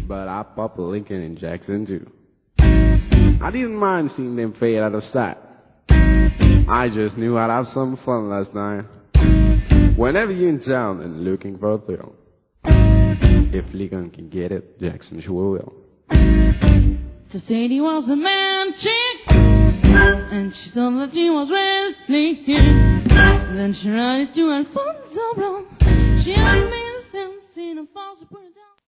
but I popped a Lincoln in Jackson too. I didn't mind seeing them fade out of sight. I just knew I'd have some fun last night. Whenever you're in town and looking for a thrill, if Lincoln can get it, Jackson sure will. She said he was a man chick, and she thought that she was wrestling. Then she ran into Alfonso Brown. She had me